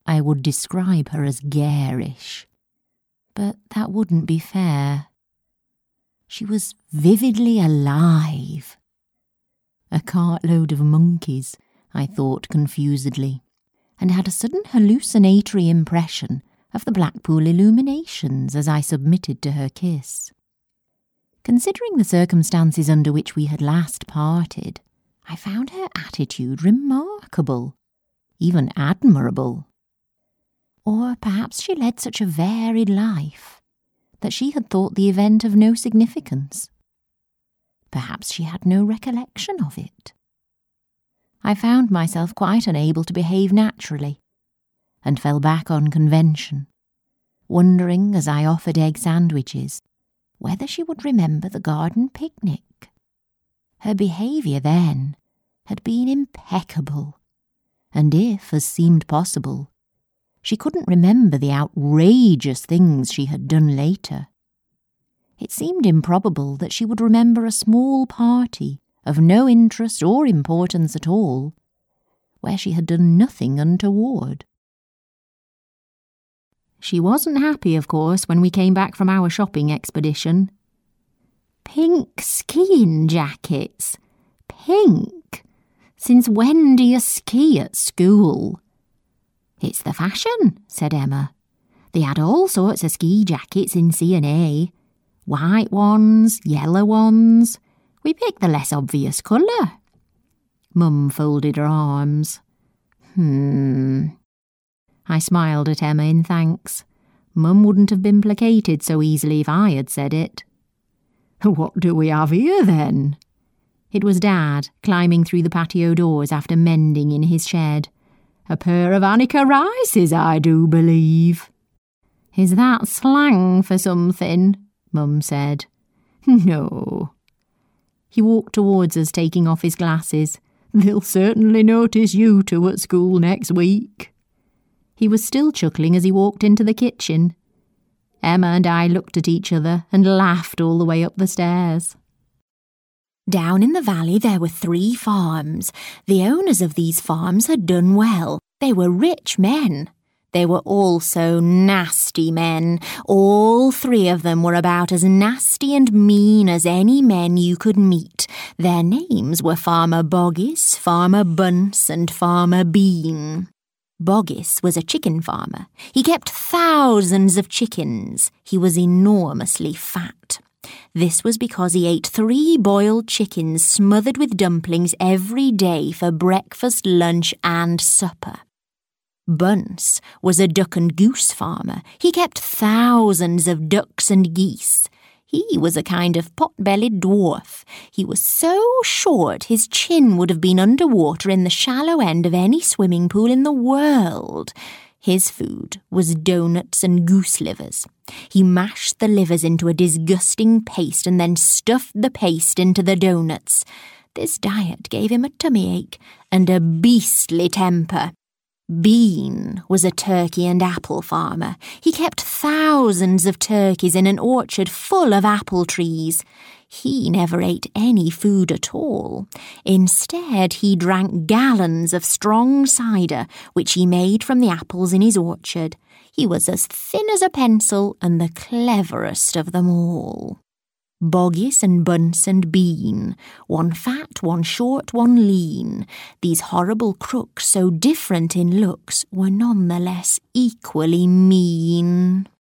I would describe her as garish, but that wouldn't be fair. She was vividly alive. A cartload of monkeys, I thought confusedly, and had a sudden hallucinatory impression of the Blackpool illuminations as I submitted to her kiss. Considering the circumstances under which we had last parted, I found her attitude remarkable, even admirable. Or perhaps she led such a varied life that she had thought the event of no significance. Perhaps she had no recollection of it. I found myself quite unable to behave naturally, and fell back on convention, wondering as I offered egg sandwiches whether she would remember the garden picnic. Her behaviour then had been impeccable, and if, as seemed possible, she couldn't remember the outrageous things she had done later, it seemed improbable that she would remember a small party of no interest or importance at all, where she had done nothing untoward. She wasn't happy, of course, when we came back from our shopping expedition. Pink skiing jackets? Pink? Since when do you ski at school? It's the fashion, said Emma. They had all sorts of ski jackets in C&A. White ones, yellow ones. We picked the less obvious colour. Mum folded her arms. I smiled at Emma in thanks. Mum wouldn't have been placated so easily if I had said it. What do we have here, then? It was Dad, climbing through the patio doors after mending in his shed. A pair of Annika Rices, I do believe. Is that slang for something? Mum said. No. He walked towards us, taking off his glasses. They'll certainly notice you two at school next week. He was still chuckling as he walked into the kitchen. Emma and I looked at each other and laughed all the way up the stairs. Down in the valley there were 3 farms. The owners of these farms had done well. They were rich men. They were also nasty men. All 3 of them were about as nasty and mean as any men you could meet. Their names were Farmer Boggis, Farmer Bunce, and Farmer Bean. Boggis was a chicken farmer. He kept thousands of chickens. He was enormously fat. This was because he ate 3 boiled chickens smothered with dumplings every day for breakfast, lunch, and supper. Bunce was a duck and goose farmer. He kept thousands of ducks and geese. He was a kind of pot-bellied dwarf. He was so short his chin would have been underwater in the shallow end of any swimming pool in the world. His food was doughnuts and goose livers. He mashed the livers into a disgusting paste and then stuffed the paste into the doughnuts. This diet gave him a tummy ache and a beastly temper. Bean was a turkey and apple farmer. He kept thousands of turkeys in an orchard full of apple trees. He never ate any food at all. Instead, he drank gallons of strong cider, which he made from the apples in his orchard. He was as thin as a pencil and the cleverest of them all. Boggis and Bunce and Bean, one fat, one short, one lean. These horrible crooks, so different in looks, were none the less equally mean.